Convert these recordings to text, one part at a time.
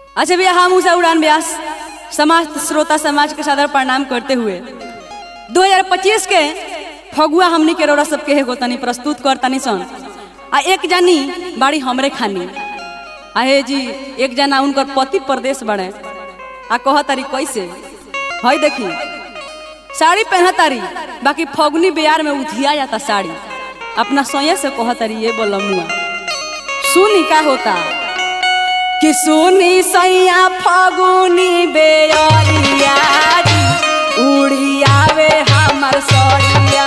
अच्छा भैया, हम उषा उड़ान व्यास समाज श्रोता समाज के सादर प्रणाम करते हुए 2025 के फगुआ हमनी के रोड़ा सबके एगो तनी प्रस्तुत कर तनी सन। आ एक जानी बाड़ी हमरे खानी आहे जी, एक जना उनकर पति प्रदेश बड़े आ कह तारी कैसे हई देखी साड़ी पहना तारी, बाकी फगुनी बिहार में उधिया जाता साड़ी। अपना सोये से कह तारी ये बोलमुआ सुनी का होता कि सुनी सैया फगुनी बेरिया उड़ियावे हमर सड़िया।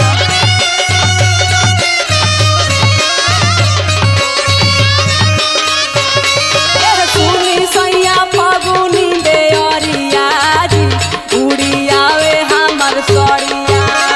सुनी सैया फगुनी बेरिया उड़ियावे हमर सड़िया।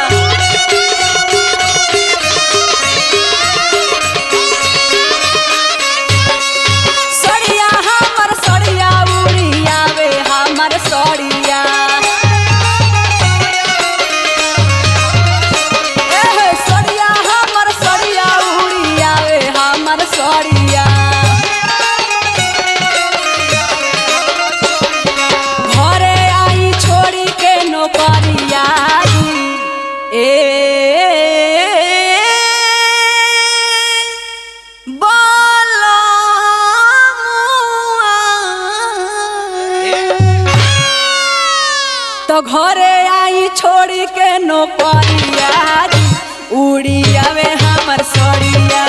तो घरे आई छोड़ी के नौकरिया उड़ियावे हमर सड़िया।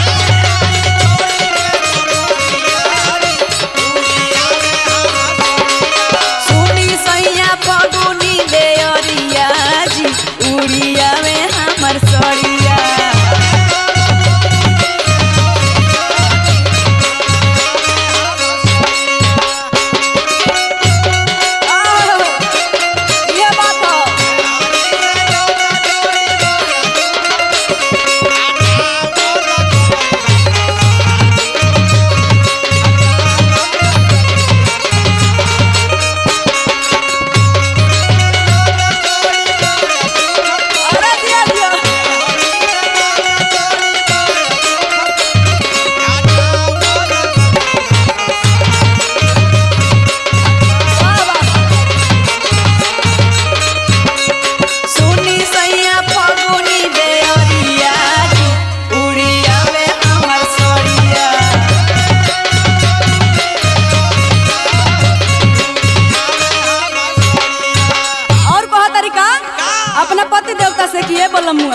सुनी सैया फगुनी बेरिया जी उड़ियावे हमर सड़िया। अपना पति देवता से किए बोलमुआ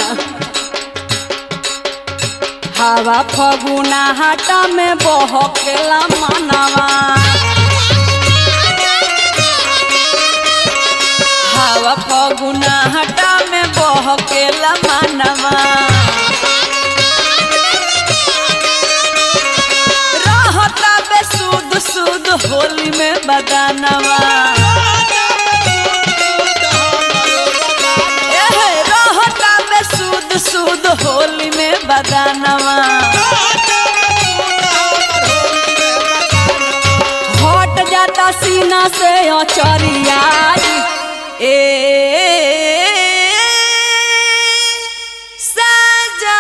हवा फगुना हाटा में बहकेला मनवा। हवा फगुना हाटा में बहकेला मनवा। रहता बेसुध सुध होली में बदनवा। सुध सुध होली में बदनवा। हट जाता सीना से अचरिया सजनवा।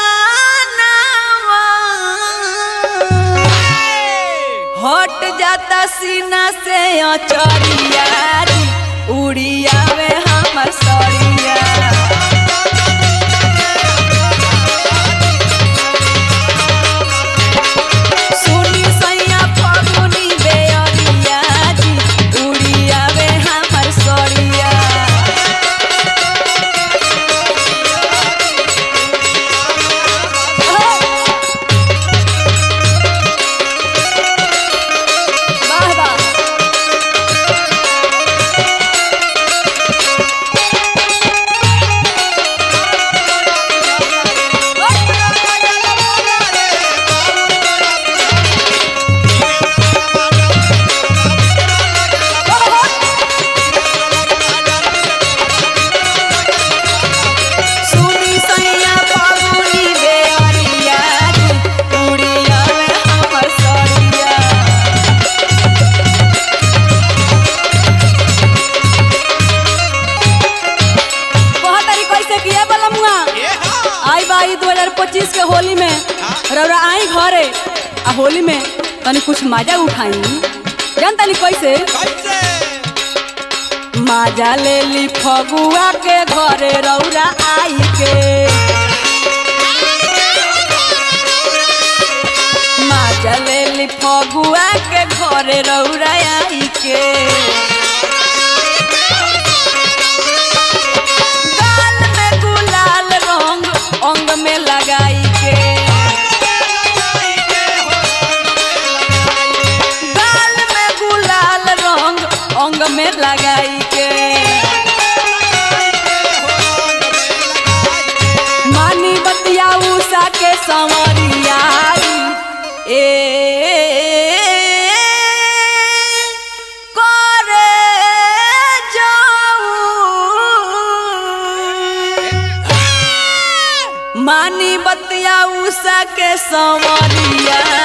हट जाता सीना से अचरिया उड़ियावे हमर सड़िया। आई बाई 2025 के होली में रौरा आई घरे आ होली में तनी कुछ मजा उठाई। जानता नहीं कैसे माजा ले ली फगुआ के घरे रौरा आई के माजा ले ली फगुआ के घरे रौरा आई के गाल में गुलाल रंग अंग में लगाई के गाल में गुलाल रंग अंग में लगाई के मानी बतिया उषा के संवरिया करे जाऊं मानी बतिया उषा के संवरिया